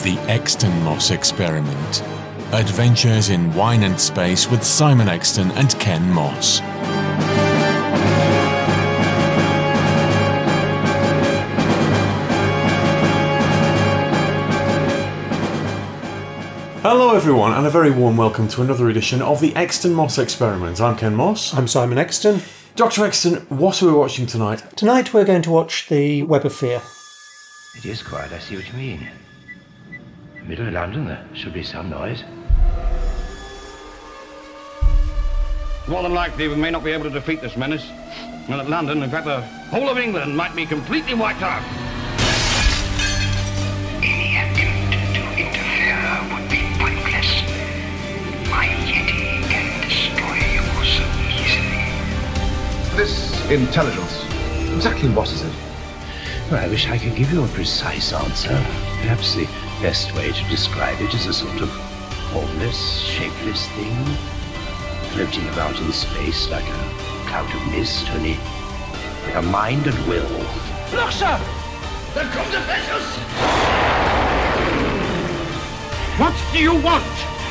The Exton Moss Experiment. Adventures in Wine and Space with Simon Exton and Ken Moss. Hello everyone, and a very warm welcome to another edition of the Exton Moss Experiment. I'm Ken Moss. I'm Simon Exton. Dr. Exton, what are we watching tonight? Tonight we're going to watch The Web of Fear. It is quiet, I see what you mean. Middle of London, there should be some noise. More than likely, we may not be able to defeat this menace. And that London, in fact, the whole of England, might be completely wiped out. Any attempt to interfere would be pointless. My Yeti can destroy you so easily. This intelligence, exactly what is it? Well, I wish I could give you a precise answer. Perhaps the best way to describe it is a sort of formless, shapeless thing, floating about in space like a cloud of mist, only with a mind and will. Look, sir! They've come to fetch us! What do you want?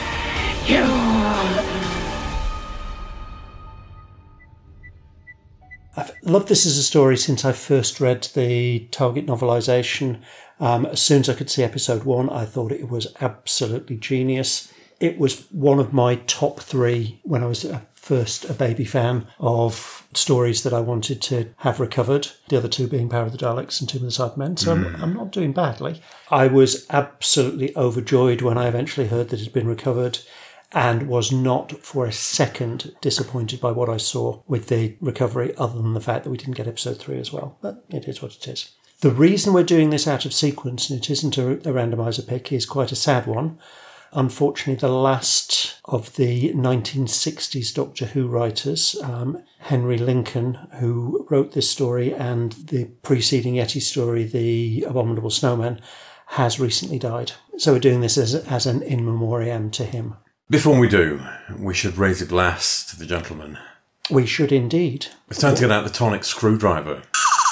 I've loved this as a story since I first read the Target novelisation. As soon as I could see episode 1, I thought it was absolutely genius. It was one of my top 3 when I was first a baby fan of stories that I wanted to have recovered. The other 2 being Power of the Daleks and Tomb of the Cybermen. So I'm not doing badly. I was absolutely overjoyed when I eventually heard that it had been recovered, and was not for a second disappointed by what I saw with the recovery, other than the fact that we didn't get episode 3 as well. But it is what it is. The reason we're doing this out of sequence, and it isn't a randomizer pick, is quite a sad one. Unfortunately, the last of the 1960s Doctor Who writers, Henry Lincoln, who wrote this story and the preceding Yeti story, The Abominable Snowman, has recently died. So we're doing this as an in memoriam to him. Before we do, we should raise a glass to the gentleman. We should indeed. It's time to get out the tonic screwdriver.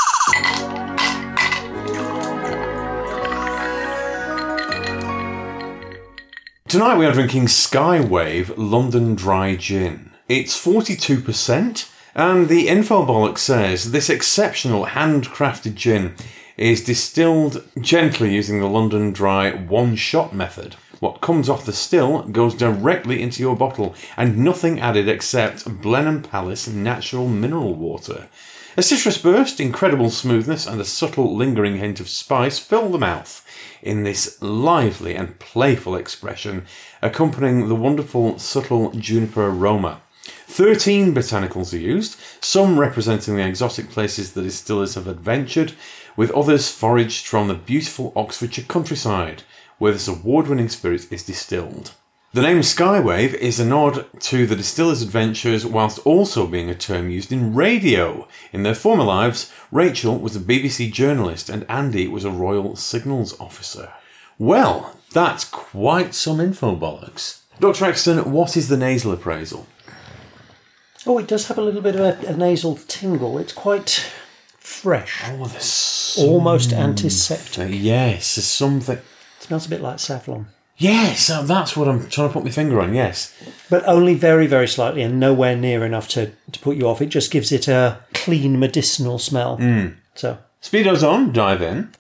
Tonight we are drinking Skywave London Dry Gin. It's 42%, and the infobolic says this exceptional handcrafted gin is distilled gently using the London Dry one-shot method. What comes off the still goes directly into your bottle, and nothing added except Blenheim Palace natural mineral water. A citrus burst, incredible smoothness, and a subtle lingering hint of spice fill the mouth in this lively and playful expression, accompanying the wonderful subtle juniper aroma. 13 botanicals are used, some representing the exotic places the distillers have adventured, with others foraged from the beautiful Oxfordshire countryside, where this award-winning spirit is distilled. The name Skywave is a nod to the distillers' adventures, whilst also being a term used in radio. In their former lives, Rachel was a BBC journalist and Andy was a Royal Signals officer. Well, that's quite some info bollocks. Dr. Exton, what is the nasal appraisal? Oh, it does have a little bit of a nasal tingle. It's quite fresh. Oh, there's almost antiseptic. Yes, there's something. It smells a bit like saffron. Yes, that's what I'm trying to put my finger on, yes. But only very, very slightly and nowhere near enough to put you off. It just gives it a clean medicinal smell. So Speedo's on, dive in.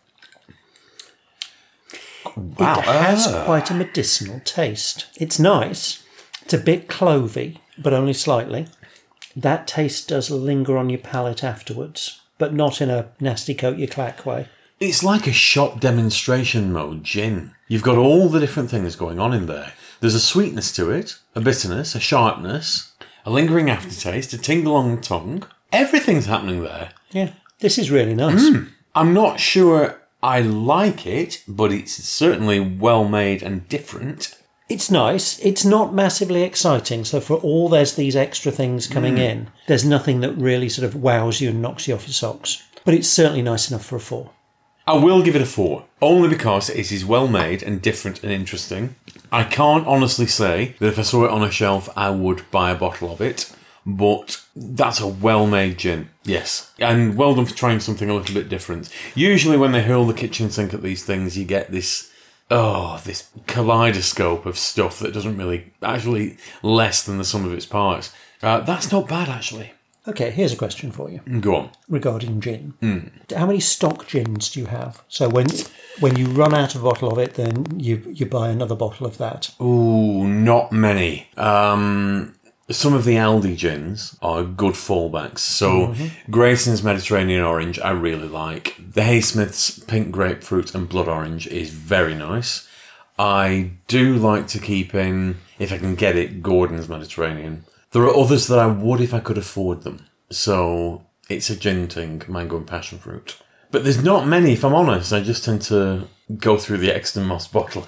Wow. It has quite a medicinal taste. It's nice. It's a bit clovey, but only slightly. That taste does linger on your palate afterwards, but not in a nasty coat your clack way. It's like a shop demonstration mode gin. You've got all the different things going on in there. There's a sweetness to it, a bitterness, a sharpness, a lingering aftertaste, a tingle on the tongue. Everything's happening there. Yeah, this is really nice. I'm not sure I like it, but it's certainly well made and different. It's nice. It's not massively exciting. So for all there's these extra things coming in, there's nothing that really sort of wows you and knocks you off your socks. But it's certainly nice enough for a 4. I will give it a 4, only because it is well made and different and interesting. I can't honestly say that if I saw it on a shelf, I would buy a bottle of it, but that's a well-made gin, yes. And well done for trying something a little bit different. Usually when they hurl the kitchen sink at these things, you get this this kaleidoscope of stuff that doesn't really, actually less than the sum of its parts. That's not bad, actually. Okay, here's a question for you. Go on. Regarding gin. How many stock gins do you have? So when you run out of a bottle of it, then you buy another bottle of that. Ooh, not many. Some of the Aldi gins are good fallbacks. So Grayson's Mediterranean Orange, I really like. The Haysmith's Pink Grapefruit and Blood Orange is very nice. I do like to keep in, if I can get it, Gordon's Mediterranean. There are others that I would if I could afford them. So it's a gin thing, mango and passion fruit. But there's not many, if I'm honest. I just tend to go through the Exton Moss bottle.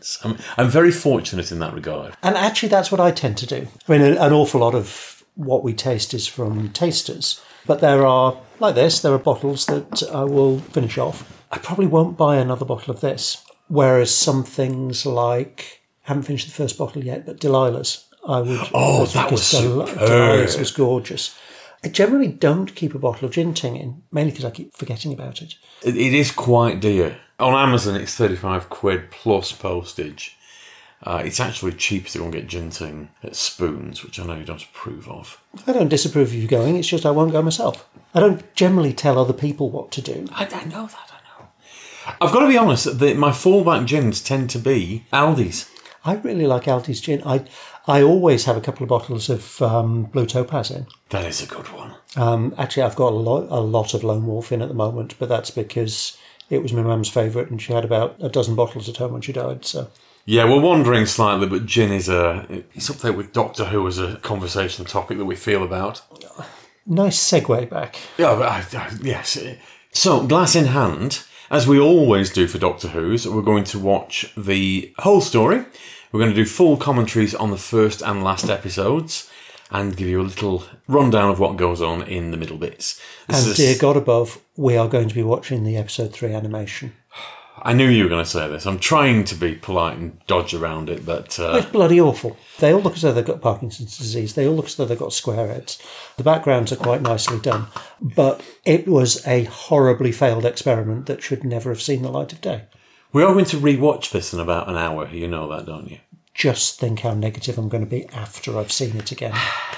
I'm very fortunate in that regard. And actually, that's what I tend to do. I mean, an awful lot of what we taste is from tasters. But there are, like this, there are bottles that I will finish off. I probably won't buy another bottle of this. Whereas some things like, I haven't finished the first bottle yet, but Delilah's, I would. Oh, that was superb. Delilah's was gorgeous. I generally don't keep a bottle of gin ting in, mainly because I keep forgetting about it. It is quite dear. On Amazon, it's £35 plus postage. It's actually cheaper to go and get gin ting at Spoons, which I know you don't approve of. I don't disapprove of you going, it's just I won't go myself. I don't generally tell other people what to do. I know that, I've got to be honest, my fallback gins tend to be Aldi's. I really like Aldi's gin. I always have a couple of bottles of Blue Topaz in. That is a good one. Actually, I've got a lot of Lone Wolf in at the moment, but that's because it was my mum's favourite and she had about a dozen bottles at home when she died. So yeah, we're wandering slightly, but gin is it's up there with Doctor Who as a conversation topic that we feel about. Nice segue back. Yeah, yes. So, glass in hand, as we always do for Doctor Who's, we're going to watch the whole story. We're going to do full commentaries on the first and last episodes and give you a little rundown of what goes on in the middle bits. Dear God above, we are going to be watching the episode 3 animation. I knew you were going to say this. I'm trying to be polite and dodge around it, but... It's bloody awful. They all look as though they've got Parkinson's disease. They all look as though they've got square heads. The backgrounds are quite nicely done. But it was a horribly failed experiment that should never have seen the light of day. We are going to rewatch this in about an hour. You know that, don't you? Just think how negative I'm going to be after I've seen it again.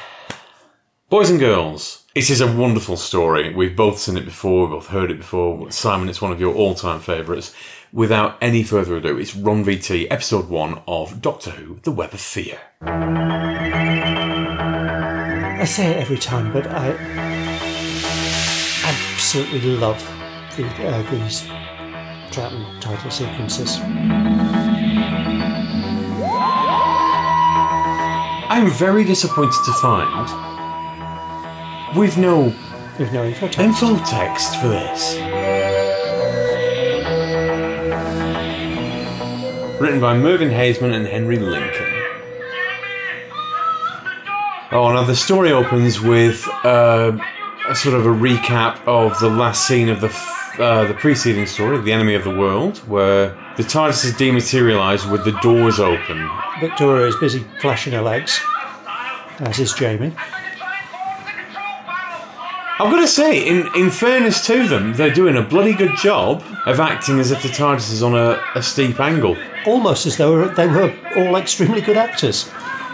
Boys and girls, it is a wonderful story. We've both seen it before, we've both heard it before. Simon, it's one of your all-time favourites. Without any further ado, it's Ron VT, Episode 1 of Doctor Who, The Web of Fear. I say it every time, but I absolutely love these Troughton title sequences. I'm very disappointed to find we've no info text for this. Written by Mervyn Haseman and Henry Lincoln. Oh, now the story opens with a sort of a recap of the last scene of the preceding story, The Enemy of the World, where the TARDIS is dematerialised with the doors open. Victoria is busy flashing her legs, as is Jamie. I've got to say, in fairness to them, they're doing a bloody good job of acting as if the TARDIS is on a steep angle. Almost as though they were all extremely good actors.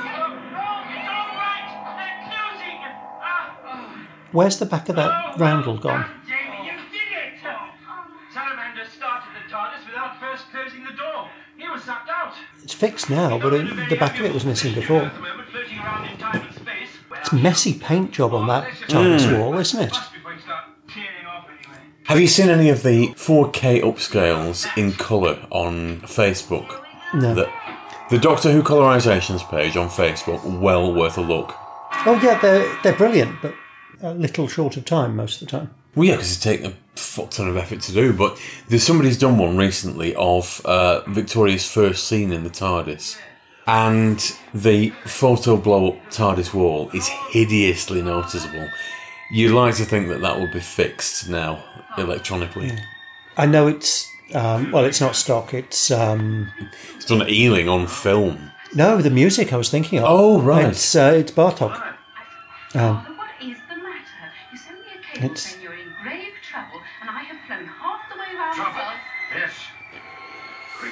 Where's the back of that roundel gone? Jamie, you did it! Salamander started the TARDIS without first closing the door. He was sucked out. It's fixed now, but the back of it was missing before. It's a messy paint job on that TARDIS wall, isn't it? Have you seen any of the 4K upscales in colour on Facebook? No. The Doctor Who colorisations page on Facebook, well worth a look. Oh yeah, they're brilliant, but a little short of time most of the time. Well, yeah, because it's taken a fuck ton of effort to do, but somebody's done one recently of Victoria's first scene in the TARDIS, and the photo blow-up TARDIS wall is hideously noticeable. You'd like to think that would be fixed now, electronically. Yeah. I know it's not stock, it's done Ealing on film. No, the music I was thinking of. Oh, right. It's Bartok. What is the matter? You send me a cable saying you're in grave trouble, and I have flown half the way around the world. Yes. Great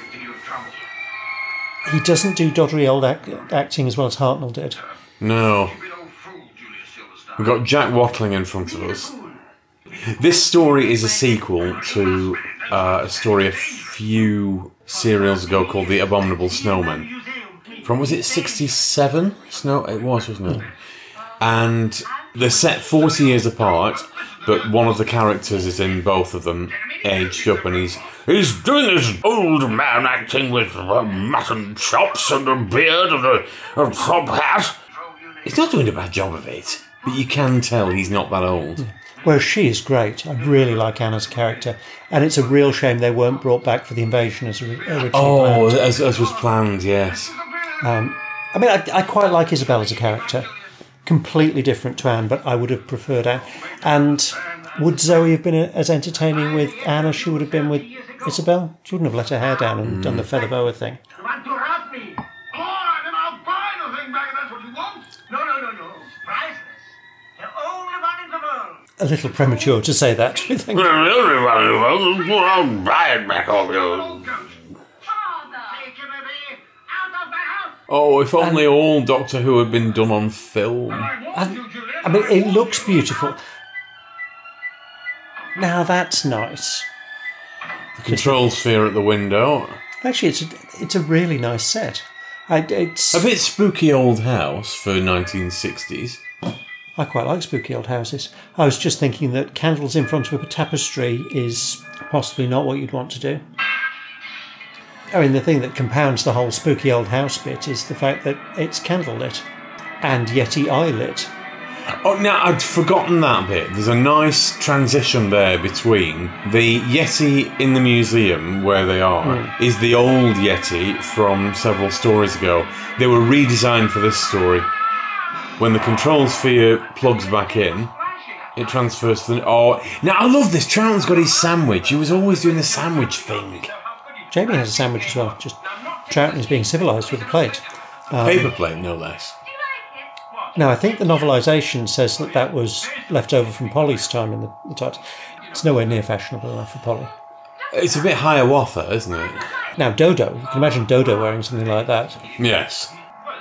give you trouble. He doesn't do doddery old acting as well as Hartnell did. No. We've got Jack Watling in front of us. This story is a sequel to a story a few serials ago called The Abominable Snowmen. From, was it 67? It was, wasn't it? And they're set 40 years apart, but one of the characters is in both of them, aged up, and he's doing this old man acting with mutton chops and a beard and a top hat. He's not doing a bad job of it, but you can tell he's not that old. Whereas she is great. I really like Anna's character. And it's a real shame they weren't brought back for the invasion as originally planned. As was planned, yes. I quite like Isabel as a character. Completely different to Anne, but I would have preferred Anne. And would Zoe have been as entertaining with Anne as she would have been with Isabel? She wouldn't have let her hair down and done the feather boa thing. You want to rob me? All right, then I'll buy the thing back if that's what you want. No. Priceless. The only one in the world. A little premature to say that, I think. I'll buy it back of you. Oh, if only all Doctor Who had been done on film. It looks beautiful. Now that's nice. The control sphere at the window. Actually, it's a really nice set. It's a bit spooky old house for 1960s. I quite like spooky old houses. I was just thinking that candles in front of a tapestry is possibly not what you'd want to do. I mean, the thing that compounds the whole spooky old house bit is the fact that it's candlelit and Yeti eye lit. Oh, now I'd forgotten that bit. There's a nice transition there between the Yeti in the museum where they are is the old Yeti from several stories ago. They were redesigned for this story. When the control sphere plugs back in, it transfers to the... Oh, now I love this. Troughton's got his sandwich. He was always doing the sandwich thing. Jamie has a sandwich as well. Just Troughton is being civilised with a plate. Paper plate, no less. Now, I think the novelisation says that was left over from Polly's time in the title. It's nowhere near fashionable enough for Polly. It's a bit Hiawatha, isn't it? Now, Dodo. You can imagine Dodo wearing something like that. Yes.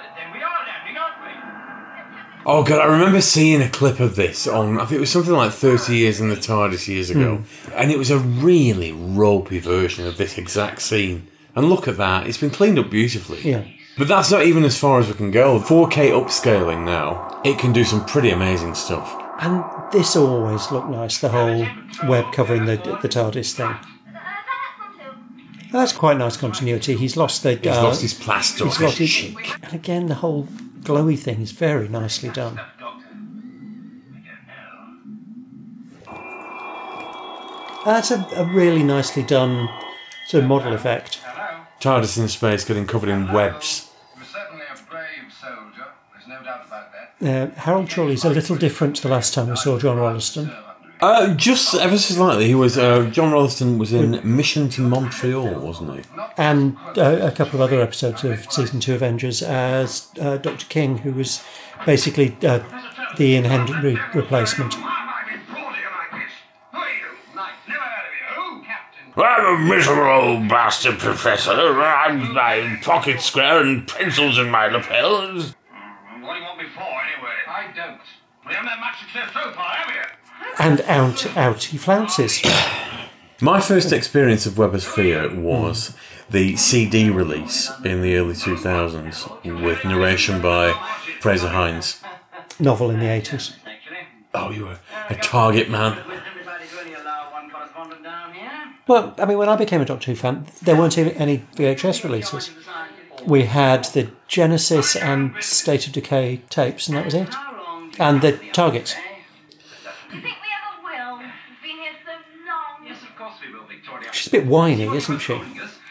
Oh, God, I remember seeing a clip of this on, I think it was something like 30 Years in the TARDIS years ago. And it was a really ropey version of this exact scene. And look at that, it's been cleaned up beautifully. Yeah. But that's not even as far as we can go. 4K upscaling now, it can do some pretty amazing stuff. And this always looked nice, the whole web covering the TARDIS thing. And that's quite nice continuity. He's lost his plaster. He's lost his cheek. And again, the whole glowy thing is very nicely done. That's a really nicely done sort of model effect. TARDIS in space getting covered in webs. You're certainly a brave soldier. There's no doubt about that. Harold Chorley's a little different to the last time we saw John Rolleston. Just ever so slightly. He was John Rolleston was in Mission to Montreal, wasn't he? And a couple of other episodes of Season 2 Avengers as Dr. King, who was basically the Ian Hendry replacement. I'm a miserable old bastard, Professor. I'm my pocket square and pencils in my lapels. What do you want me for, anyway? I don't. We haven't had much success so far, have we? And out he flounces. My first experience of Web of Fear was the CD release in the early 2000s with narration by Fraser Hines. Novel in the 80s. Oh, you were a Target man. Well, I mean, when I became a Doctor Who fan, there weren't any VHS releases. We had the Genesis and State of Decay tapes, and that was it. And the Targets. She's a bit whiny, isn't she?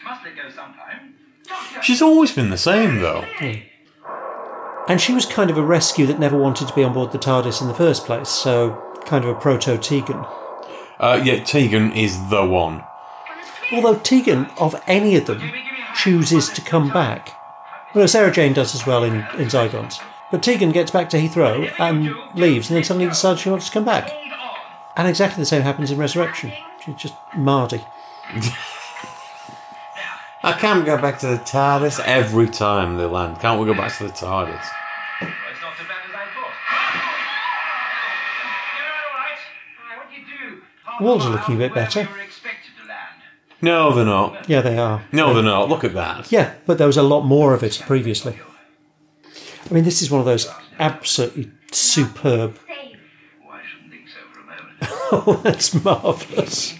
She's always been the same, though. And she was kind of a rescue that never wanted to be on board the TARDIS in the first place, so kind of a proto-Tegan. Yeah, Tegan is the one. Although Tegan, of any of them, chooses to come back. Well, Sarah Jane does as well in Zygons. But Tegan gets back to Heathrow and leaves, and then suddenly decides she wants to come back. And exactly the same happens in Resurrection. She's just Mardy. I can't go back to the TARDIS every time they land. Can't we go back to the TARDIS? Well, it's not so bad as I thought. You're all right. What do you do? Walls are looking a bit better. You were expected to land. No, they're not. Yeah, they are. No, they're not. Look at that. Yeah, but there was a lot more of it previously. I mean, this is one of those absolutely superb... Oh, I shouldn't think so for a moment. Oh, that's marvellous.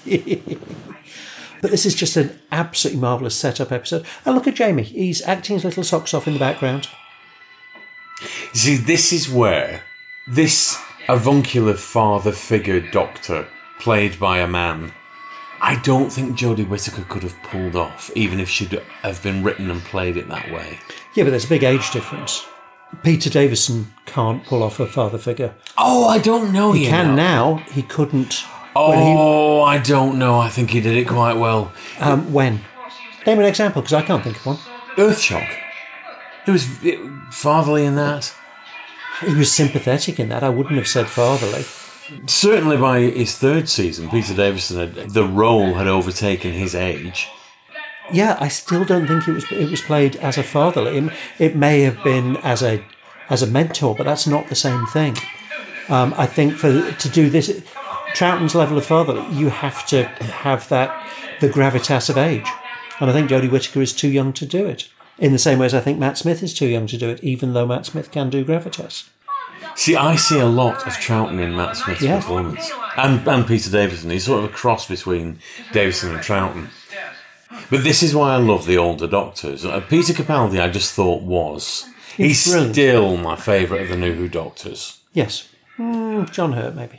But this is just an absolutely marvellous setup episode. And look at Jamie. He's acting his little socks off in the background. See, this is where this avuncular father figure doctor, played by a man, I don't think Jodie Whittaker could have pulled off, even if she'd have been written and played it that way. Yeah, but there's a big age difference. Peter Davison can't pull off a father figure. Oh, I don't know. He can now. He couldn't. Oh, I don't know. I think he did it quite well. When? Name an example, because I can't think of one. Earthshock. He was fatherly in that. He was sympathetic in that. I wouldn't have said fatherly. Certainly by his third season, Peter Davison, the role had overtaken his age. Yeah, I still don't think it was played as a fatherly. It may have been as a mentor, but that's not the same thing. I think to do this, Troughton's level of fatherly, you have to have the gravitas of age. And I think Jodie Whittaker is too young to do it. In the same way as I think Matt Smith is too young to do it, even though Matt Smith can do gravitas. See, I see a lot of Troughton in Matt Smith's performance. And Peter Davison. He's sort of a cross between Davison and Troughton. But this is why I love the older Doctors. Peter Capaldi, I just thought he's brilliant. Still my favourite of the New Who Doctors. Yes. John Hurt, maybe.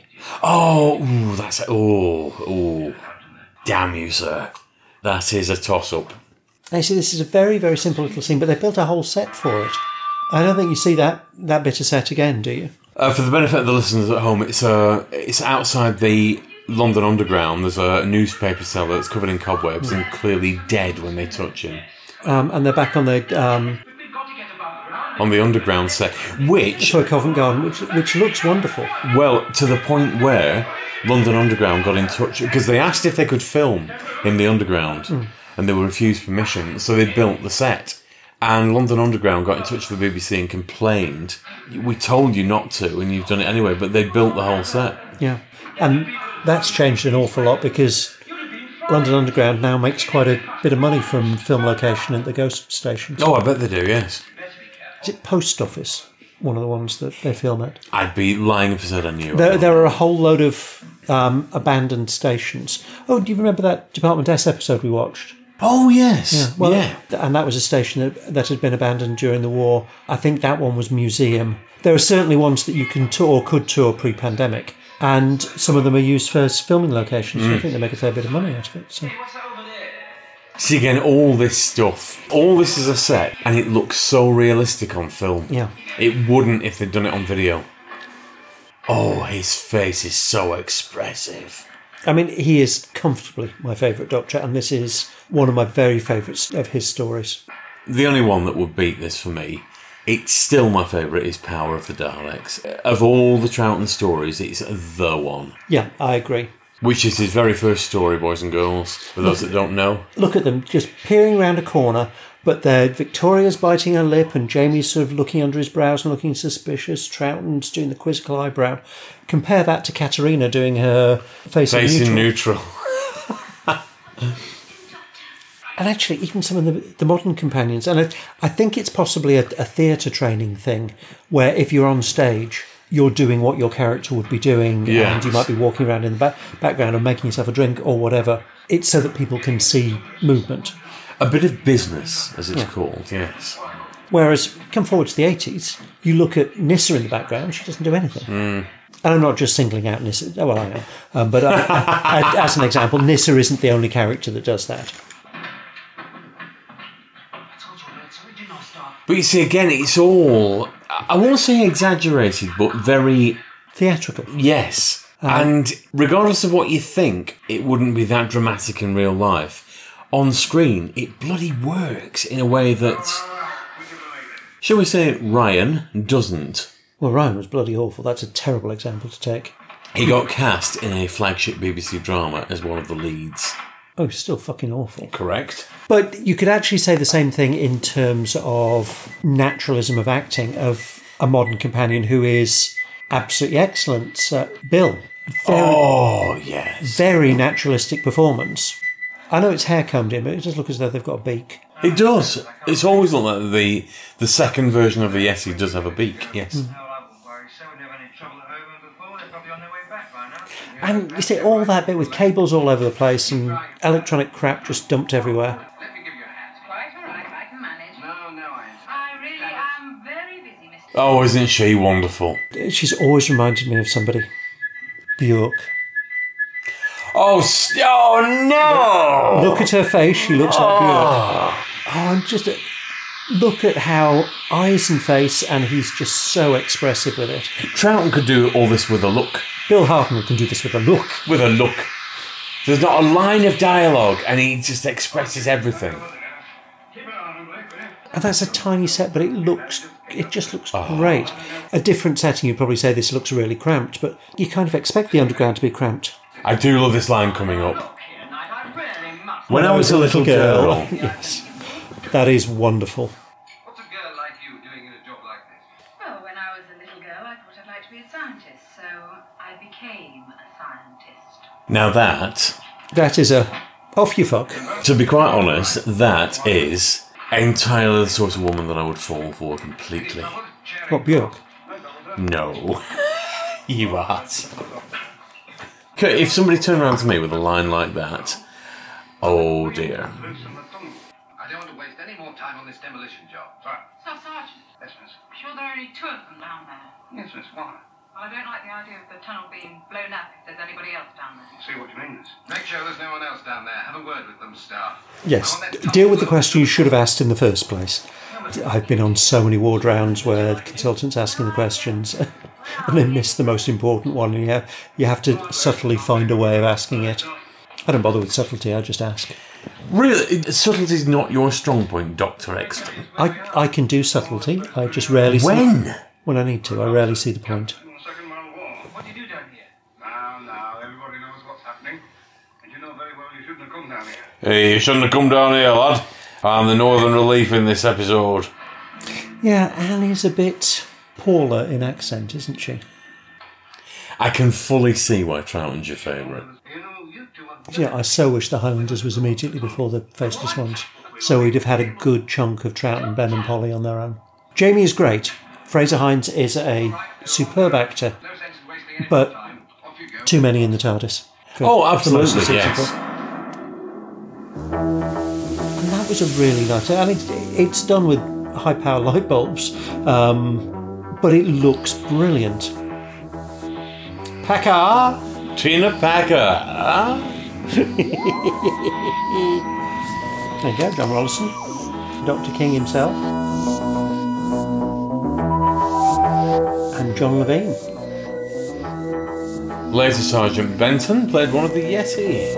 Damn you, sir. That is a toss-up. Now, you see, this is a very, very simple little scene, but they built a whole set for it. I don't think you see that bit of set again, do you? For the benefit of the listeners at home, it's outside the London Underground. There's a newspaper seller that's covered in cobwebs and clearly dead when they touch him. And they're back on the Underground set, which... for Covent Garden, which looks wonderful. Well, to the point where London Underground got in touch, because they asked if they could film in the Underground, and they were refused permission, so they built the set. And London Underground got in touch with the BBC and complained, we told you not to, and you've done it anyway, but they built the whole set. Yeah, and that's changed an awful lot, because London Underground now makes quite a bit of money from film location at the ghost stations. Oh, I bet they do, yes. Is it Post Office, one of the ones that they film at? I'd be lying if I said I knew. There are a whole load of abandoned stations. Oh, do you remember that Department S episode we watched? Oh, yes. Yeah. Well, and that was a station that had been abandoned during the war. I think that one was museum. There are certainly ones that you can tour or could tour pre-pandemic, and some of them are used for filming locations. So I think they make a fair bit of money out of it. So. See, again, all this is a set, and it looks so realistic on film. Yeah. It wouldn't if they'd done it on video. Oh, his face is so expressive. I mean, he is comfortably my favourite Doctor, and this is one of my very favourites of his stories. The only one that would beat this for me, it's still my favourite, is Power of the Daleks. Of all the Troughton stories, it's the one. Yeah, I agree. Which is his very first story, boys and girls, for those that don't know. Look at them, just peering round a corner, but Victoria's biting her lip and Jamie's sort of looking under his brows and looking suspicious. Troughton's doing the quizzical eyebrow. Compare that to Katerina doing her face in neutral. And actually, even some of the modern companions, and I think it's possibly a theatre training thing, where if you're on stage, you're doing what your character would be doing, and you might be walking around in the background and making yourself a drink or whatever. It's so that people can see movement. A bit of business, as it's called, yes. Whereas, come forward to the 80s, you look at Nyssa in the background, she doesn't do anything. And I'm not just singling out Nyssa, well, I am. But as an example, Nyssa isn't the only character that does that. But you see, again, it's all, I won't say exaggerated, but very... theatrical. Yes. And regardless of what you think, it wouldn't be that dramatic in real life. On screen, it bloody works in a way that, shall we say, Ryan doesn't. Well, Ryan was bloody awful. That's a terrible example to take. He got cast in a flagship BBC drama as one of the leads. Oh, still fucking awful. Correct. But you could actually say the same thing in terms of naturalism of acting of a modern companion who is absolutely excellent. Bill. Yes. Very naturalistic performance. I know it's hair combed in, but it does look as though they've got a beak. It does. It's always looked like the second version of the Yeti does have a beak, yes. And you see, all that bit with cables all over the place and electronic crap just dumped everywhere. Oh, isn't she wonderful? She's always reminded me of somebody. Bjork. Oh no! Look at her face, she looks like Bjork. And just look at how eyes and face, and he's just so expressive with it. Troughton could do all this with a look. Bill Hartnell can do this with a look. With a look. There's not a line of dialogue, and he just expresses everything. And that's a tiny set, but it just looks great. A different setting, you'd probably say this looks really cramped, but you kind of expect the underground to be cramped. I do love this line coming up. When I was a little girl. Yes. That is wonderful. What's a girl like you doing in a job like this? Well, when I was a little girl, I thought I'd like to be a scientist, so I became a scientist. Now that is a off you fuck. To be quite honest, that is entirely the sort of woman that I would fall for completely. What, Bjork? No. You ass. Okay, if somebody turned around to me with a line like that, oh dear. I don't want to waste any more time on this demolition job. So, Sergeant. Yes, miss. Sure there are only two of them down there? Yes, miss. Why? Well, I don't like the idea of the tunnel being blown up if there's anybody else down there. See what you mean, miss. Make sure there's no one else down there. Have a word with them, staff. Yes, deal with the question you should have asked in the first place. I've been on so many ward rounds where the consultant's asking the questions and they miss the most important one, and you have to subtly find a way of asking it. I don't bother with subtlety, I just ask. Really? Subtlety's not your strong point, Dr. Exton? I can do subtlety, I just rarely see... When? When I need to, I rarely see the point. What do you do down here? Now, everybody knows what's happening. And you know very well you shouldn't have come down here. Hey, you shouldn't have come down here, lad. I'm the Northern Relief in this episode. Yeah, Annie's a bit Paula in accent, isn't she? I can fully see why Troughton's your favourite. Yeah, I so wish the Highlanders was immediately before the Faceless Ones, so we'd have had a good chunk of Troughton, Ben and Polly on their own. Jamie is great. Fraser Hines is a superb actor, but too many in the TARDIS. Absolutely, yes. And that was a really nice... I mean, it's done with high-power light bulbs, but it looks brilliant. Packer! Tina Packer! There you go, John Rollison. Dr. King himself. And John Levine. Later Sergeant Benton played one of the Yeti.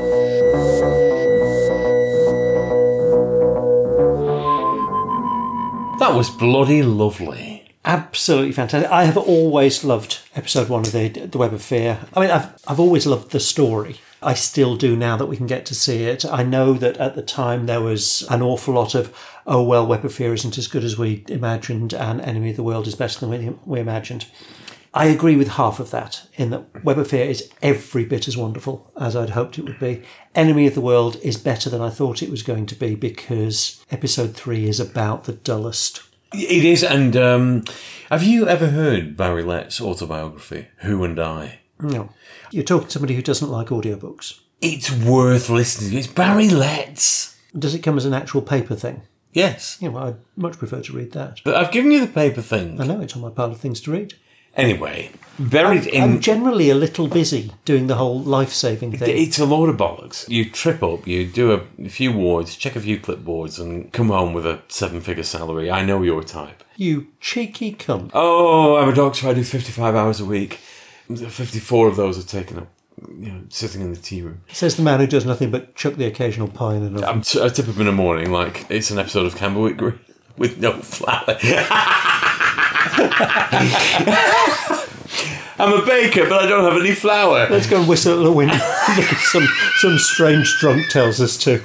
That was bloody lovely. Absolutely fantastic. I have always loved episode 1 of the Web of Fear. I mean, I've always loved the story. I still do now that we can get to see it. I know that at the time there was an awful lot of, oh, well, Web of Fear isn't as good as we imagined and Enemy of the World is better than we imagined. I agree with half of that, in that Web of Fear is every bit as wonderful as I'd hoped it would be. Enemy of the World is better than I thought it was going to be because episode 3 is about the dullest. It is, and have you ever heard Barry Lett's autobiography, Who and I? No. You're talking to somebody who doesn't like audiobooks. It's worth listening to. It's Barry Lett's. Does it come as an actual paper thing? Yes. Yeah, well, I'd much prefer to read that. But I've given you the paper thing. I know, it's on my pile of things to read. Anyway, buried I'm generally a little busy doing the whole life-saving thing. It's a load of bollocks. You trip up, you do a few wards, check a few clipboards, and come home with a 7-figure salary. I know your type. You cheeky cunt. Oh, I'm a doctor. I do 55 hours a week. 54 of those are taken up, sitting in the tea room. Says the man who does nothing but chuck the occasional pie in an oven. I tip up in the morning like it's an episode of Camberwick Green with no flour. I'm a baker, but I don't have any flour. Let's go and whistle at the window. Look at some strange drunk tells us to.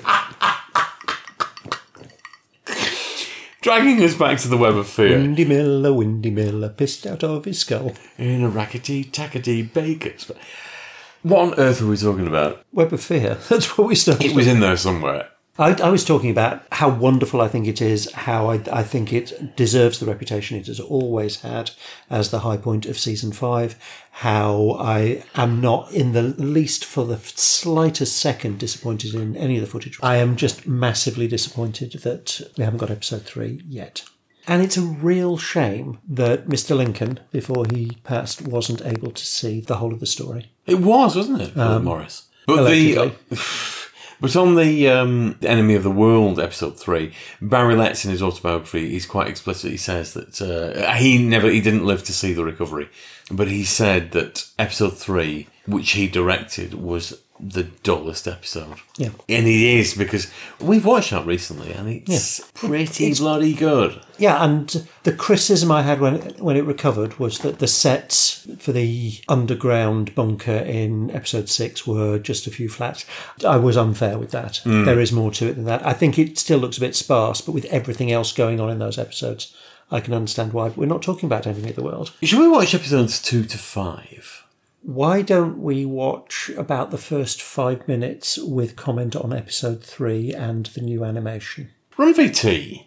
Dragging us back to the web of fear. Windy Miller, pissed out of his skull. In a rackety-tackety baker's... What on earth are we talking about? Web of fear. That's what we started. It was in there somewhere. I was talking about how wonderful I think it is, how I think it deserves the reputation it has always had as the high point of season 5, how I am not in the least for the slightest second disappointed in any of the footage. I am just massively disappointed that we haven't got episode 3 yet. And it's a real shame that Mr. Lincoln, before he passed, wasn't able to see the whole of the story. It was, wasn't it, Philip Morris? But allegedly. But on the Enemy of the World, episode 3, Barry Letts, in his autobiography, he's quite explicit. He says that he didn't live to see the recovery, but he said that episode 3, which he directed, was the dullest episode. Yeah. And it is, because we've watched that recently, and it's pretty bloody good. Yeah, and the criticism I had when it recovered was that the sets for the underground bunker in episode 6 were just a few flats. I was unfair with that. There is more to it than that. I think it still looks a bit sparse, but with everything else going on in those episodes, I can understand why. But we're not talking about Enemy of the World. Should we watch episodes 2 to 5? Why don't we watch about the first 5 minutes with comment on episode 3 and the new animation? Run VT.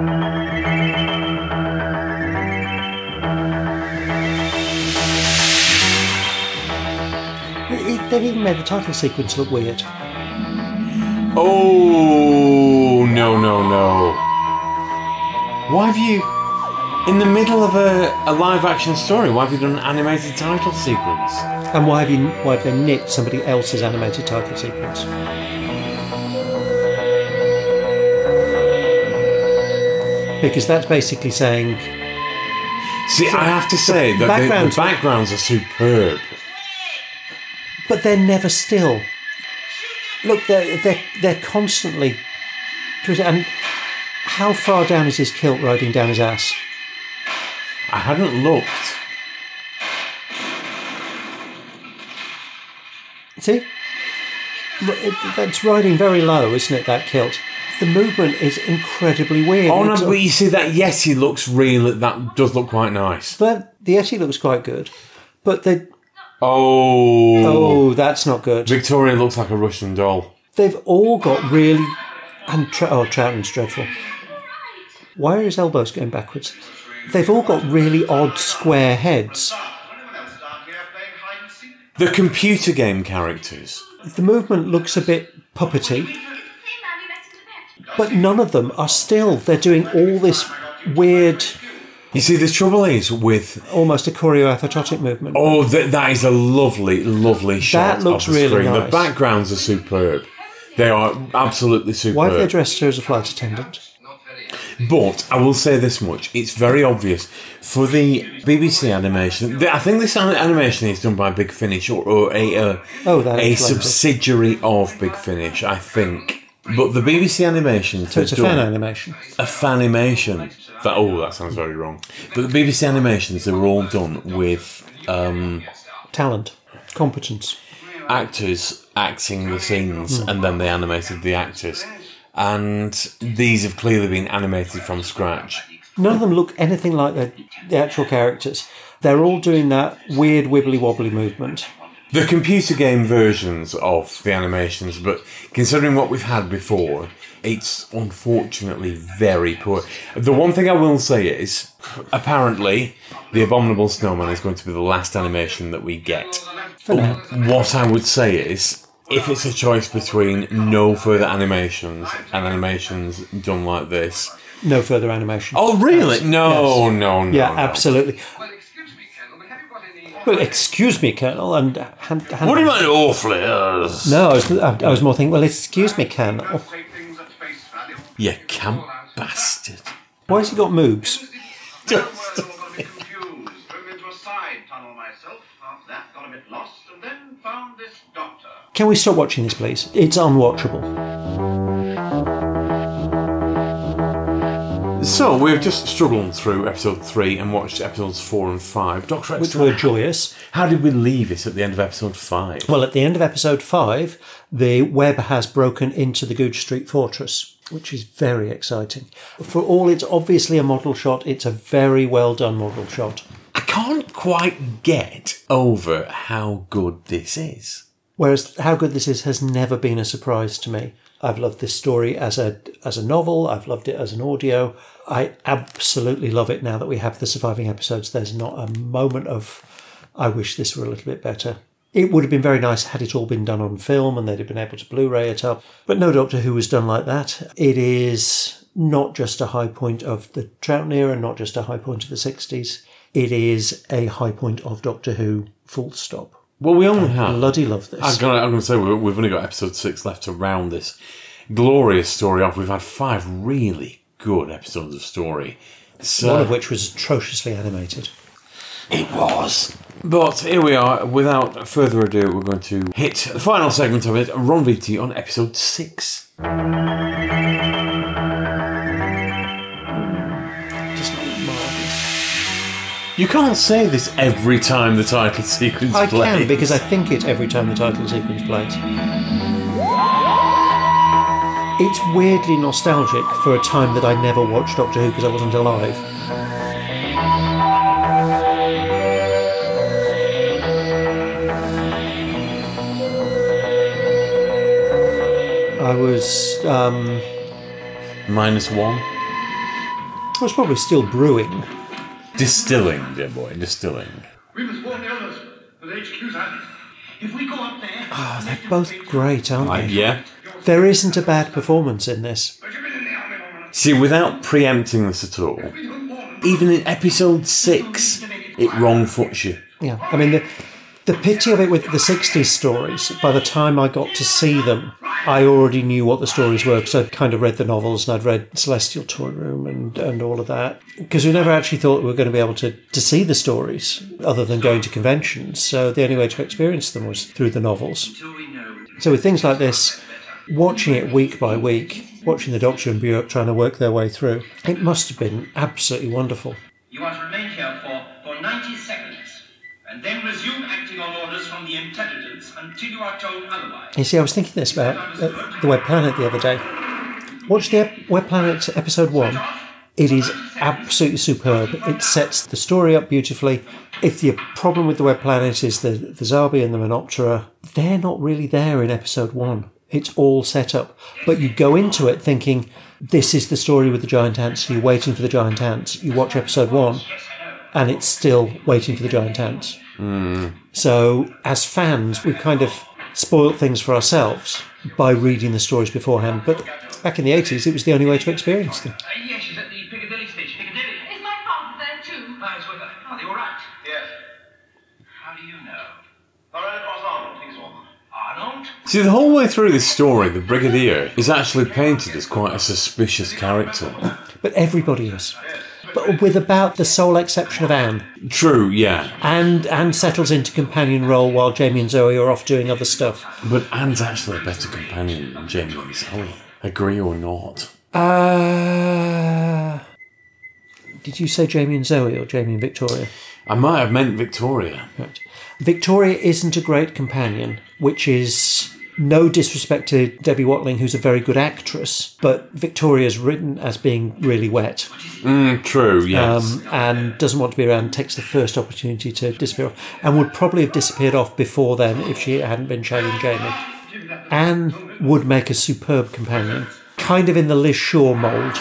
They've even made the title sequence look weird. Oh, no. Why have you... In the middle of a live-action story, why have you done an animated title sequence? And why have they nicked somebody else's animated title sequence? Because that's basically saying... See, I have to say that the backgrounds are superb. But they're never still. Look, they're constantly... And how far down is his kilt riding down his ass? I hadn't looked. See? That's riding very low, isn't it, that kilt? The movement is incredibly weird. Oh, no, but you see, that Yeti looks real. That does look quite nice. The Yeti looks quite good. But they... Oh, that's not good. Victoria looks like a Russian doll. They've all got really... And Troughton's dreadful. Why are his elbows going backwards? They've all got really odd square heads. The computer game characters. The movement looks a bit puppety. But none of them are still. They're doing all this weird... You see, the trouble is with... Almost a choreoathetotic movement. Oh, that is a lovely, lovely shot. That looks of the really screen. nice. The backgrounds are superb. They are absolutely superb. Why have they dressed her as a flight attendant? But I will say this much. It's very obvious for the BBC animation. I think this animation is done by Big Finish or a subsidiary of Big Finish, I think. But the BBC animation... So it's a fan animation? A fanimation. That sounds very wrong. But the BBC animations, they were all done with... talent. Competence. Actors acting the scenes, and then they animated the actors. And these have clearly been animated from scratch. None of them look anything like the actual characters. They're all doing that weird wibbly-wobbly movement. The computer game versions of the animations, but considering what we've had before, it's unfortunately very poor. The one thing I will say is, apparently, The Abominable Snowman is going to be the last animation that we get. For now. What I would say is, if it's a choice between no further animations and animations done like this... No further animation. Oh, really? No. Yeah, absolutely. Well, excuse me, Colonel, and... What do you mean, awfully? No, I was more thinking, well, excuse me, Colonel. You camp bastard. Why has he got moobs? Can we stop watching this, please? It's unwatchable. So, we've just struggled through episode 3 and watched episodes 4 and 5. Dr. Which were joyous. How did we leave it at the end of episode 5? Well, at the end of episode 5, the web has broken into the Gooch Street Fortress, which is very exciting. For all it's obviously a model shot, it's a very well done model shot. I can't quite get over how good this is. Whereas how good this is has never been a surprise to me. I've loved this story as a novel. I've loved it as an audio. I absolutely love it now that we have the surviving episodes. There's not a moment of, I wish this were a little bit better. It would have been very nice had it all been done on film and they'd have been able to Blu-ray it up. But no Doctor Who was done like that. It is not just a high point of the Troughton era, not just a high point of the 60s. It is a high point of Doctor Who, full stop. Well, we only have... bloody love this. I'm going to say we've only got episode 6 left to round this glorious story off. We've had 5 really good episodes of story. So, one of which was atrociously animated. It was. But here we are. Without further ado, we're going to hit the final segment of it, Ron VT on episode 6. You can't say this every time the title sequence plays. I can, because I think it every time the title sequence plays. It's weirdly nostalgic for a time that I never watched Doctor Who because I wasn't alive. I was... -1? I was probably still brewing. Distilling, dear boy, distilling. We must warn the others, but HQ's at it. If we go up there... Oh, they're both great, aren't they? Yeah. There isn't a bad performance in this. See, without preempting this at all, even in episode 6, it wrong-foots you. Yeah, I mean, the pity of it with the 60s stories, by the time I got to see them, I already knew what the stories were because I'd kind of read the novels and I'd read Celestial Toy Room and all of that. Because we never actually thought we were going to be able to see the stories other than going to conventions. So the only way to experience them was through the novels. So with things like this, watching it week by week, watching the Doctor and Björk trying to work their way through, it must have been absolutely wonderful. You are to remain here for 90 seconds. And then resume acting on orders from the intelligence until you are told otherwise. You see, I was thinking this about the Web Planet the other day. Watch the Web Planet episode 1. It is absolutely superb. It sets the story up beautifully. If the problem with the Web Planet is the Zabi and the Menoptera, they're not really there in episode 1. It's all set up. But you go into it thinking, this is the story with the giant ants, so you're waiting for the giant ants. You watch episode 1, and it's still waiting for the giant ants. So, as fans, we've kind of spoilt things for ourselves by reading the stories beforehand. But back in the 80s, it was the only way to experience them. Yes, she's at the Piccadilly station. Piccadilly. Is my father there too? Ah, it's with her. Are they all right? Yes. How do you know? Alright, Boss Arnold, he's on. Arnold? See, the whole way through this story, the Brigadier is actually painted as quite a suspicious character. But everybody is. But with about the sole exception of Anne. True, yeah. And Anne settles into companion role while Jamie and Zoe are off doing other stuff. But Anne's actually a better companion than Jamie and Zoe. Agree or not? Did you say Jamie and Zoe or Jamie and Victoria? I might have meant Victoria. Right. Victoria isn't a great companion, which is no disrespect to Debbie Watling, who's a very good actress, but Victoria's written as being really wet. True, yes. And doesn't want to be around, takes the first opportunity to disappear off, and would probably have disappeared off before then if she hadn't been shadowing Jamie. Anne would make a superb companion, kind of in the Liz Shaw mould.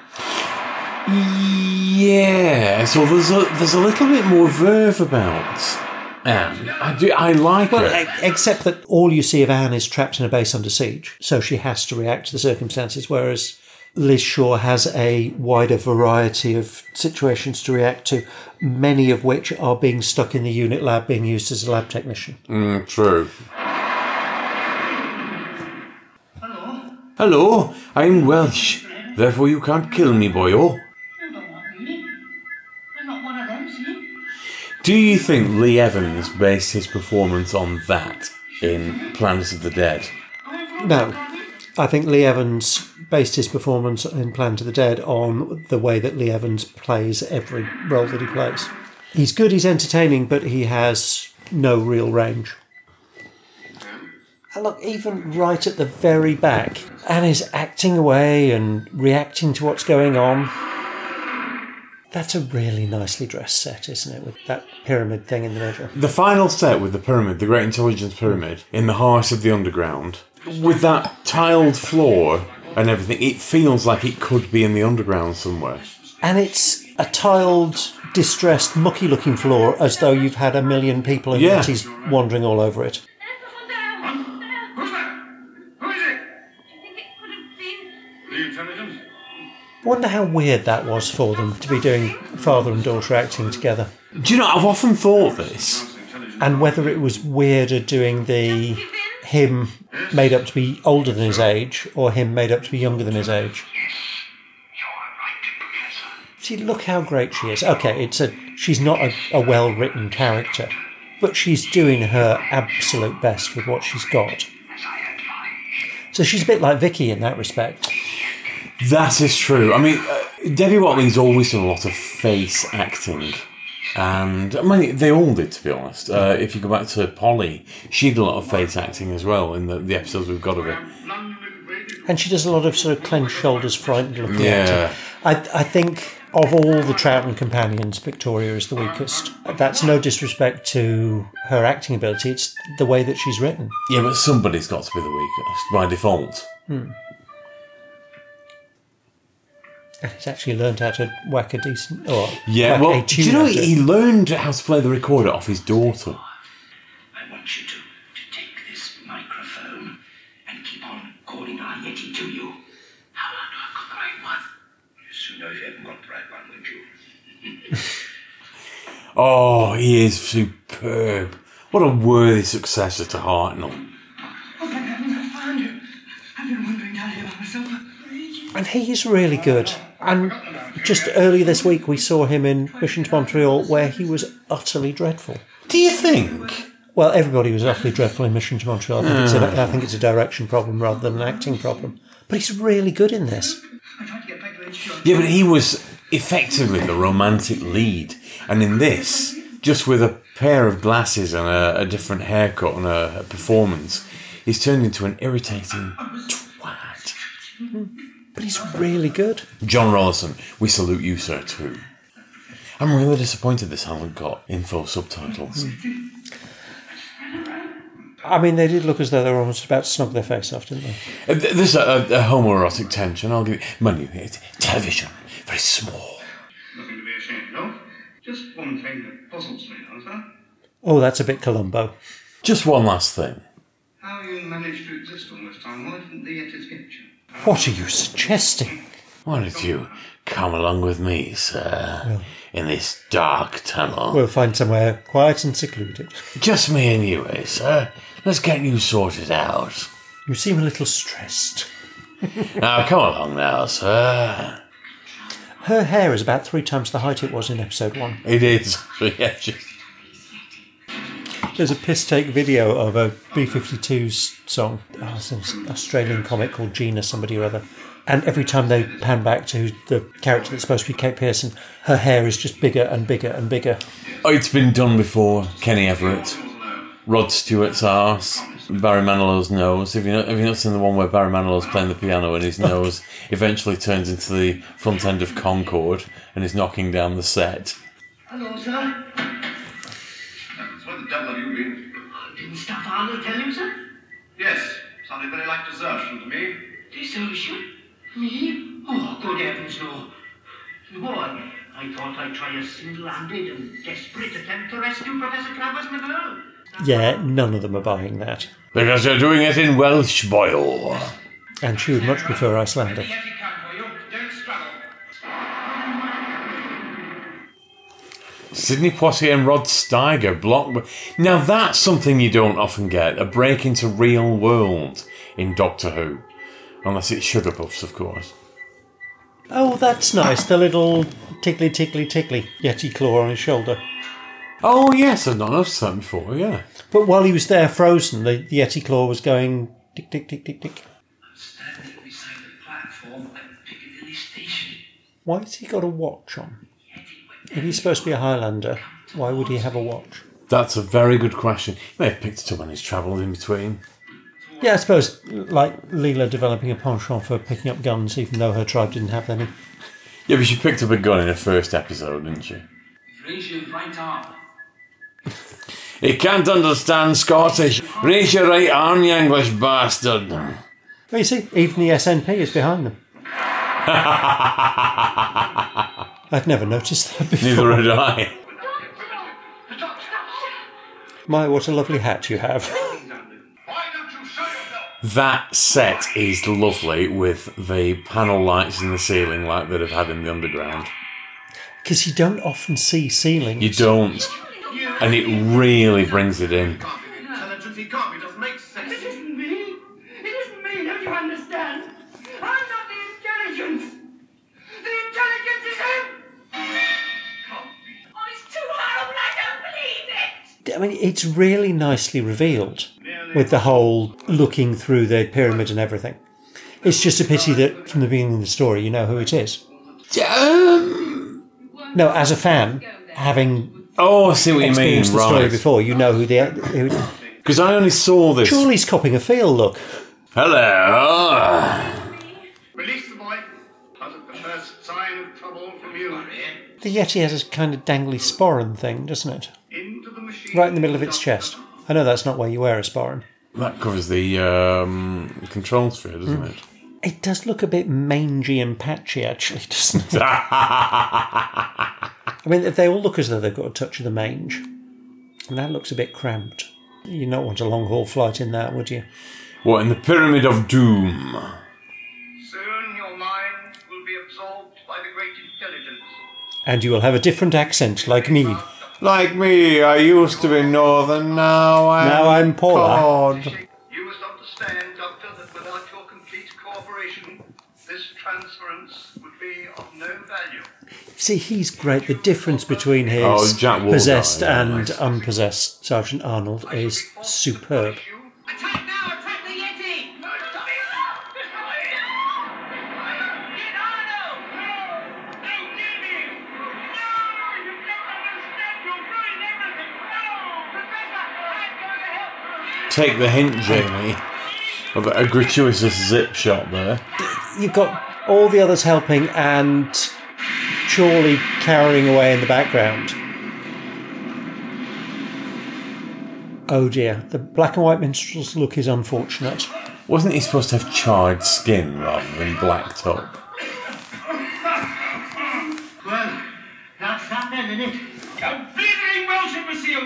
Yeah, so there's a little bit more verve about Anne. I like her. Except that all you see of Anne is trapped in a base under siege, so she has to react to the circumstances, whereas Liz Shaw has a wider variety of situations to react to, many of which are being stuck in the unit lab, being used as a lab technician. True. Hello? Hello, I'm Welsh. Therefore you can't kill me, boyo. I'm not one of them, see? Do you think Lee Evans based his performance on that in Planet of the Dead? No. I think Lee Evans based his performance in Planet of the Dead on the way that Lee Evans plays every role that he plays. He's good, he's entertaining, but he has no real range. And look, even right at the very back, Annie's acting away and reacting to what's going on. That's a really nicely dressed set, isn't it, with that pyramid thing in the middle? The final set with the pyramid, the Great Intelligence Pyramid, in the heart of the underground, with that tiled floor and everything, it feels like it could be in the underground somewhere. And it's a tiled, distressed, mucky-looking floor, as though you've had 1 million people and yeti's wandering all over it. I wonder how weird that was for them to be doing father and daughter acting together. Do you know, I've often thought this. And whether it was weirder doing him made up to be older than his age or him made up to be younger than his age. See, look how great she is. Okay, she's not a well-written character, but she's doing her absolute best with what she's got. So she's a bit like Vicky in that respect. That is true. I mean, Debbie Watley's always done a lot of face acting. And, I mean, they all did, to be honest. If you go back to Polly, she did a lot of face acting as well in the episodes we've got of her. And she does a lot of sort of clenched shoulders, frightened looking acting. I think of all the Troughton companions, Victoria is the weakest. That's no disrespect to her acting ability, it's the way that she's written. Yeah, but somebody's got to be the weakest, by default. And he's actually learned how to whack a decent... do you know he learned how to play the recorder off his daughter? I want you to take this microphone and keep on calling our Yeti to you. How long do I got the right one? You soon know if you haven't got the right one, won't you? Oh, he is superb. What a worthy successor to Hartnell. Oh, my heavens, I found you. I've been wondering how about myself. And he's really good. And just earlier this week we saw him in Mission to Montreal where he was utterly dreadful. Do you think? Well, everybody was utterly dreadful in Mission to Montreal. I think it's a direction problem rather than an acting problem. But he's really good in this. Yeah, but he was effectively the romantic lead. And in this, just with a pair of glasses and a different haircut and a performance, he's turned into an irritating twat. But he's really good. John Rollison, we salute you, sir, too. I'm really disappointed this hasn't got info subtitles. I mean, they did look as though they were almost about to snug their face off, didn't they? There's a homoerotic tension, I'll give you. Mind you, it's television, very small. Nothing to be ashamed of. Just one thing that puzzles me, Arthur. Oh, that's a bit Columbo. Just one last thing. How you managed to exist all this time, why didn't the Yetis get you? What are you suggesting? Why don't you come along with me, sir, in this dark tunnel? We'll find somewhere quiet and secluded. Just me and you, sir? Let's get you sorted out. You seem a little stressed. Now, come along now, sir. Her hair is about 3 times the height it was in episode 1. It is. Yeah, there's a piss-take video of a B-52's song. Oh, it's an Australian comic called Gina somebody or other. And every time they pan back to the character that's supposed to be Kate Pearson, her hair is just bigger and bigger and bigger. Oh, it's been done before. Kenny Everett, Rod Stewart's arse, Barry Manilow's nose. Have you not seen the one where Barry Manilow's playing the piano and his nose eventually turns into the front end of Concorde and is knocking down the set? Hello, sir. Where the devil have you been? Didn't Stefano tell you, sir? Yes, sounded very like desertion to me. Desertion? Me? Oh, good heavens, no. No, I thought I'd try a single-handed and desperate attempt to rescue Professor Travers and the girl. Yeah, none of them are buying that. Because they're doing it in Welsh, boy. And she would much prefer Icelandic. Sidney Poitier and Rod Steiger block. Now that's something you don't often get. A break into real world in Doctor Who. Unless it's Sugar Puffs, of course. Oh, that's nice. The little tickly Yeti claw on his shoulder. Oh, yes, I've not noticed that before, yeah. But while he was there frozen, the Yeti claw was going tick, tick, tick, tick, tick. platform at Piccadilly Station. Why has he got a watch on? If he's supposed to be a Highlander, why would he have a watch? That's a very good question. He may have picked it up when he's travelled in between. Yeah, I suppose, like Leela developing a penchant for picking up guns, even though her tribe didn't have any. Yeah, but she picked up a gun in the first episode, didn't she? Raise your right arm. He can't understand Scottish. Raise your right arm, you English bastard. Well, you see, even the SNP is behind them. I'd never noticed that before. Neither had I. My, what a lovely hat you have. That set is lovely with the panel lights in the ceiling like they'd have had in the underground. Because you don't often see ceilings. You don't. And it really brings it in. It doesn't make sense. It isn't me. It isn't me. Don't you understand? I'm not the intelligence. The intelligence is him. Oh, it's too horrible. I don't believe it. I mean, it's really nicely revealed with the whole looking through the pyramid and everything. It's just a pity that from the beginning of the story you know who it is. No, as a fan, having I see what you mean, experienced the story right. before, you know who Because I only saw this... Charlie's copping a feel, look. Hello! Release the boy. Wasn't the first sign of trouble from you. The Yeti has a kind of dangly sporran thing, doesn't it? Into the machine. Right in the middle of its chest. I know that's not where you wear a sporran. That covers the control sphere, doesn't it? It does look a bit mangy and patchy, actually, doesn't it? I mean, they all look as though they've got a touch of the mange. And that looks a bit cramped. You'd not want a long-haul flight in that, would you? What, in the Pyramid of Doom? Soon your mind will be absorbed by the great intelligence. And you will have a different accent, like me. Like me, I used to be Northern, now I'm Paula. Cod. You must understand, Doctor, that without your complete cooperation, this transference would be of no value. See, he's great. The difference between his Jack Warguy, possessed yeah, and nice. unpossessed Sergeant Arnold is superb. Attack now! Attack the Yeti! Take the hint, Jamie, of a gratuitous zip shot there. You've got all the others helping and Chorley cowering away in the background. Oh dear, the black and white minstrel's look is unfortunate. Wasn't he supposed to have charred skin rather than blacked up? Well, that's that then, isn't it? A blithering Welsh imbecile!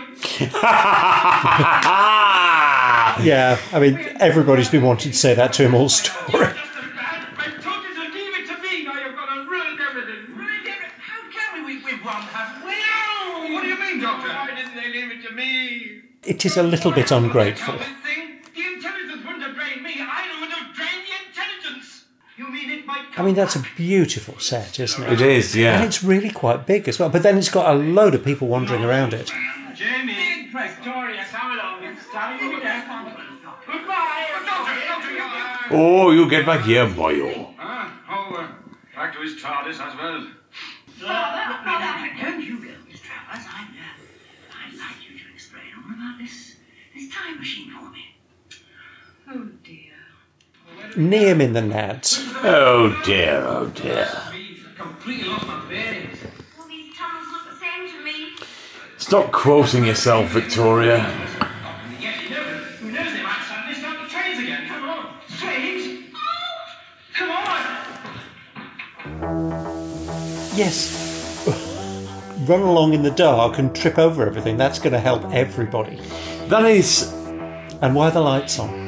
Yeah, I mean, everybody's been wanting to say that to him all story. I told you to leave it to me. Now you've got to ruin everything. Ruin everything? How can we? We've won, haven't we? No! What do you mean, Doctor? Why didn't they leave it to me? It is a little bit ungrateful. The intelligence wouldn't have drained me. I would have drained the intelligence. You mean it might I mean, that's a beautiful set, isn't it? It is, yeah. And it's really quite big as well. But then it's got a load of people wandering around it. Jamie, Victoria, come along. It's time to get Goodbye. Doctor. Oh, you get back here, boyo. Back to his TARDIS, I suppose. Don't you go, Miss Travers. I'd like you to explain all about this time machine for me. Oh dear. Near him in the nads. Oh dear, oh dear. Completely lost my bearings. All these tunnels look the same to me. Stop quoting yourself, Victoria. Who knows, they might suddenly start the trains again. Come on. Trains? Come on. Yes. Run along in the dark and trip over everything. That's going to help everybody. That is... And why are the lights on?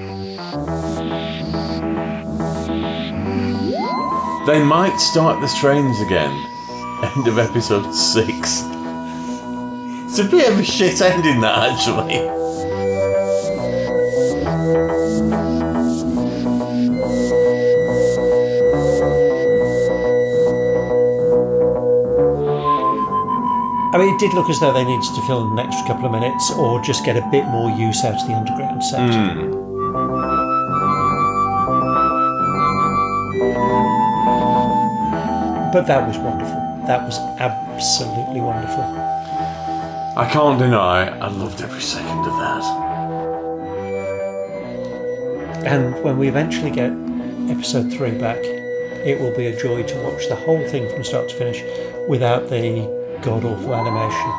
They might start the trains again. End of episode 6. It's a bit of a shit ending, that, actually. I mean, it did look as though they needed to fill in an extra couple of minutes or just get a bit more use out of the underground set. But that was wonderful. That was absolutely wonderful. I can't deny I loved every second of that. And when we eventually get episode 3 back, it will be a joy to watch the whole thing from start to finish without the god-awful animation.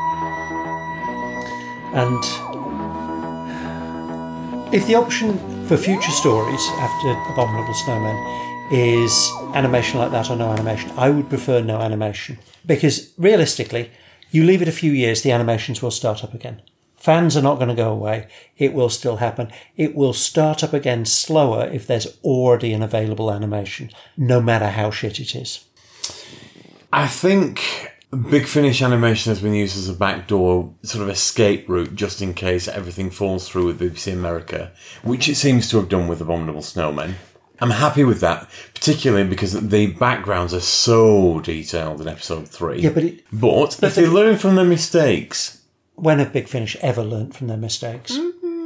And if the option for future stories after Abominable Snowmen is animation like that or no animation, I would prefer no animation. Because realistically, you leave it a few years, the animations will start up again. Fans are not going to go away. It will still happen. It will start up again slower if there's already an available animation, no matter how shit it is. I think Big Finish animation has been used as a backdoor sort of escape route just in case everything falls through with BBC America, which it seems to have done with Abominable Snowmen. I'm happy with that, particularly because the backgrounds are so detailed in episode 3. Yeah, but if they learn from their mistakes... When have Big Finish ever learnt from their mistakes?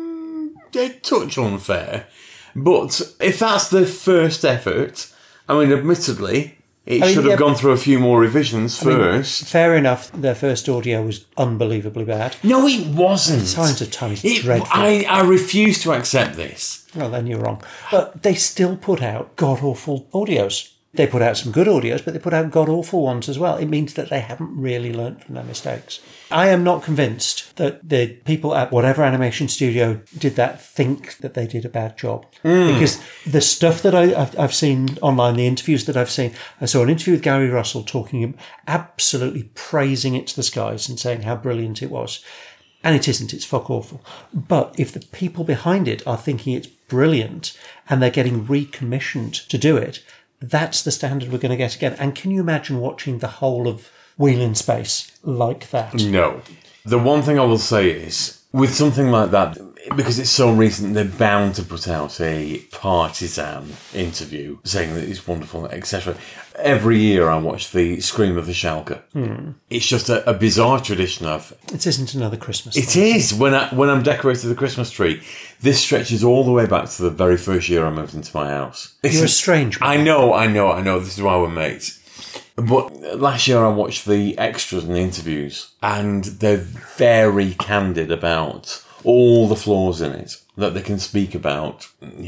They're touch unfair. But if that's the first effort, I mean, admittedly, it should have gone through a few more revisions first. Fair enough, their first audio was unbelievably bad. No, it wasn't. Signs of Time is dreadful. I refuse to accept this. Well, then you're wrong. But they still put out god-awful audios. They put out some good audios, but they put out god-awful ones as well. It means that they haven't really learnt from their mistakes. I am not convinced that the people at whatever animation studio did that think that they did a bad job. Because the stuff that I've seen online, the interviews that I've seen, I saw an interview with Gary Russell talking, absolutely praising it to the skies and saying how brilliant it was. And it isn't, it's fuck awful. But if the people behind it are thinking it's brilliant and they're getting recommissioned to do it, that's the standard we're going to get again. And can you imagine watching the whole of Wheel in Space like that? No. The one thing I will say is, with something like that, because it's so recent, they're bound to put out a partisan interview saying that it's wonderful, etc. Every year I watch the Scream of the Schalke. It's just a bizarre tradition of... It isn't another Christmas It is. When I'm decorating the Christmas tree, this stretches all the way back to the very first year I moved into my house. You're a strange man. I know. This is why we're mates. But last year I watched the extras and the interviews, and they're very candid about all the flaws in it that they can speak about,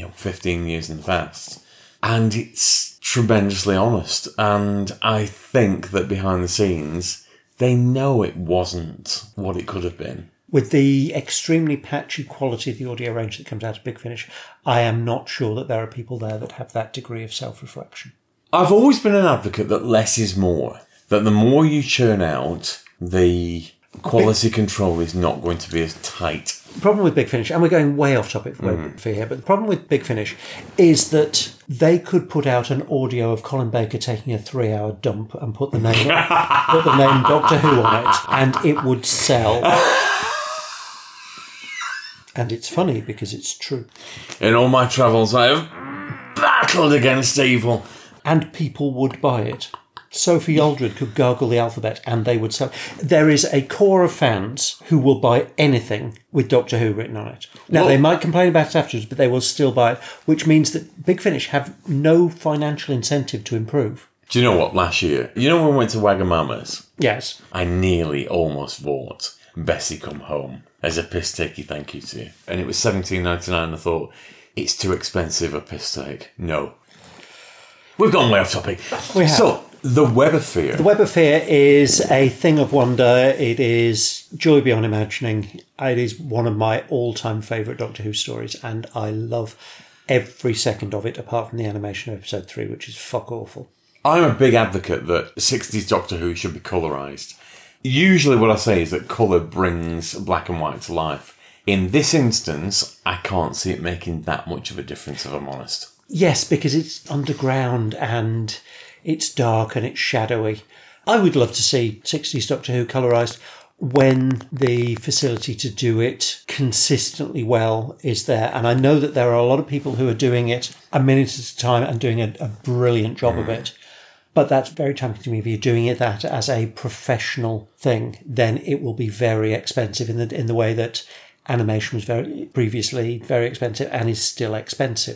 15 years in the past. And it's tremendously honest. And I think that behind the scenes, they know it wasn't what it could have been. With the extremely patchy quality of the audio range that comes out of Big Finish, I am not sure that there are people there that have that degree of self-reflection. I've always been an advocate that less is more. That the more you churn out, the quality control is not going to be as tight. The problem with Big Finish, and we're going way off topic for here, but the problem with Big Finish is that they could put out an audio of Colin Baker taking a 3-hour dump and put the name Doctor Who on it, and it would sell. And it's funny because it's true. In all my travels, I have battled against evil. And people would buy it. Sophie Aldred could gargle the alphabet and they would sell. There is a core of fans who will buy anything with Doctor Who written on it. Now, they might complain about it afterwards, but they will still buy it, which means that Big Finish have no financial incentive to improve. Do you know what, last year? When we went to Wagamama's? Yes. I nearly almost bought Bessie Come Home as a piss takey thank you to you. And it was $17.99. I thought, it's too expensive a piss take. No. We've gone way off topic. We have. So, The Web of Fear. The Web of Fear is a thing of wonder. It is joy beyond imagining. It is one of my all-time favourite Doctor Who stories, and I love every second of it, apart from the animation of episode 3, which is fuck awful. I'm a big advocate that 60s Doctor Who should be colourised. Usually what I say is that colour brings black and white to life. In this instance, I can't see it making that much of a difference, if I'm honest. Yes, because it's underground and it's dark and it's shadowy. I would love to see 60s Doctor Who colourised when the facility to do it consistently well is there. And I know that there are a lot of people who are doing it a minute at a time and doing a brilliant job of it. But that's very tempting to me. If you're doing it that as a professional thing, then it will be very expensive in the way that animation was previously very expensive and is still expensive.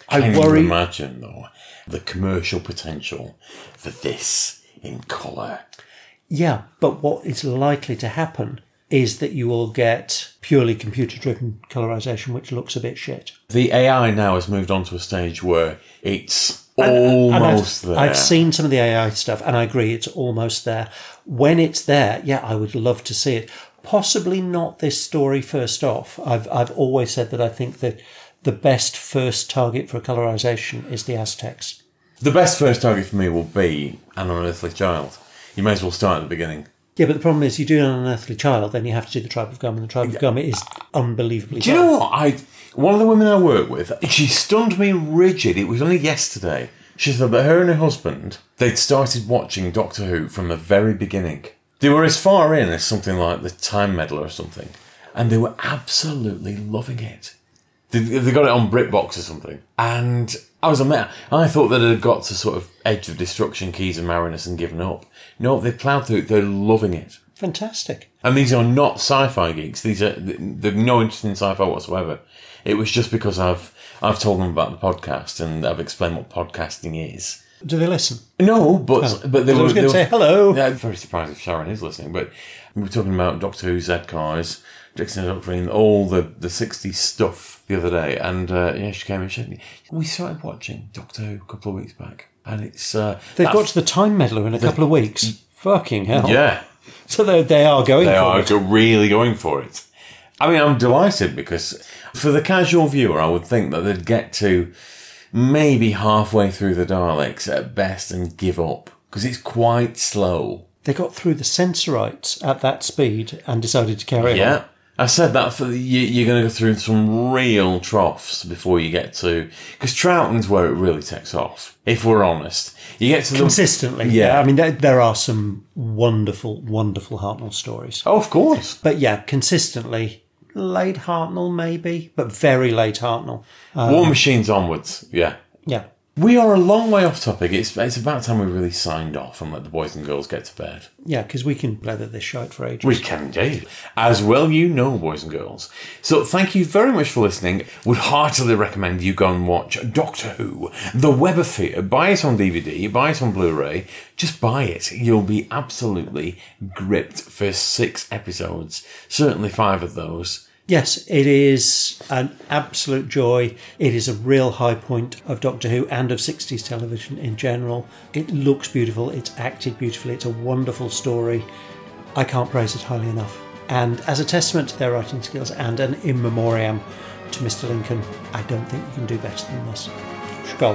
Can worry. you imagine, though, the commercial potential for this in colour? Yeah, but what is likely to happen is that you will get purely computer-driven colorization, which looks a bit shit. The AI now has moved on to a stage where it's almost there. I've seen some of the AI stuff, and I agree, it's almost there. When it's there, yeah, I would love to see it. Possibly not this story first off. I've always said that I think that the best first target for colorization is the Aztecs. The best first target for me will be An Unearthly Child. You may as well start at the beginning. Yeah, but the problem is you do An Unearthly Child, then you have to do the Tribe of Gum, and the Tribe of Gum is unbelievably Do you know what? One of the women I work with, she stunned me rigid. It was only yesterday. She said that her and her husband, they'd started watching Doctor Who from the very beginning. They were as far in as something like the Time Meddler or something, and they were absolutely loving it. They got it on BritBox or something, and I was amazed. I thought that it had got to sort of Edge of Destruction, Keys of Marinus, and given up. No, they ploughed through it. They're loving it. Fantastic. And these are not sci-fi geeks. They're no interest in sci-fi whatsoever. It was just because I've told them about the podcast and I've explained what podcasting is. Do they listen? No, but they were going to say hello. Yeah, I'm very surprised if Sharon is listening. But we were talking about Doctor Who, Z-Cars, Dixon and Doctrine, all the 60s stuff the other day, and she came and said, we started watching Doctor Who a couple of weeks back, and it's they've got to the Time Meddler in a couple of weeks. Fucking hell! Yeah, so they are going. They for it. are really going for it. I mean, I'm delighted because for the casual viewer, I would think that they'd get to maybe halfway through the Daleks at best and give up because it's quite slow. They got through the Sensorites at that speed and decided to carry on. Yeah. I said that you're going to go through some real troughs before you get to... Because Troughton's where it really takes off, if we're honest. You get to consistently. Yeah. I mean, there are some wonderful, wonderful Hartnell stories. Oh, of course. But yeah, consistently, late Hartnell maybe, but very late Hartnell. War Machines onwards, yeah. Yeah. We are a long way off topic. It's about time we really signed off and let the boys and girls get to bed. Yeah, because we can blather this shite for ages. We can indeed. As well you know, boys and girls. So thank you very much for listening. Would heartily recommend you go and watch Doctor Who, The Web of Fear. Buy it on DVD, buy it on Blu-ray. Just buy it. You'll be absolutely gripped for 6 episodes. Certainly 5 of those. Yes, it is an absolute joy. It is a real high point of Doctor Who and of 60s television in general. It looks beautiful, it's acted beautifully, it's a wonderful story. I can't praise it highly enough. And as a testament to their writing skills and an in memoriam to Mr. Lincoln, I don't think you can do better than this. Skål.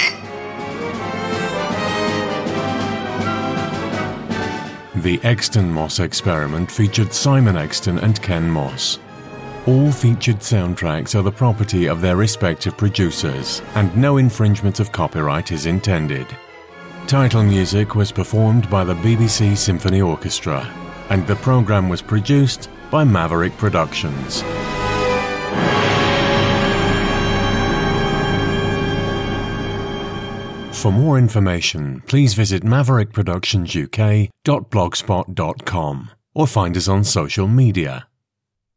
The Exton Moss experiment featured Simon Exton and Ken Moss. All featured soundtracks are the property of their respective producers, and no infringement of copyright is intended. Title music was performed by the BBC Symphony Orchestra, and the programme was produced by Maverick Productions. For more information, please visit maverickproductionsuk.blogspot.com or find us on social media.